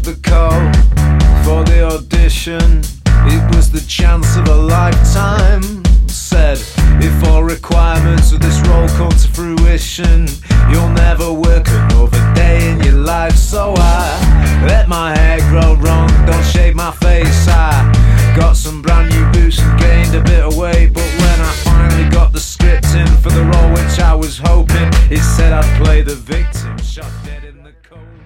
the call for the audition. It was the chance of a lifetime. Said, if all requirements of this role come to fruition, you'll never work another day in your life. So I let my hair grow long, don't shave my face. I got some brand new boots and gained a bit of weight. But when I finally got the script in for the role which I was hoping, it said I'd play the victim, shot dead in the cold.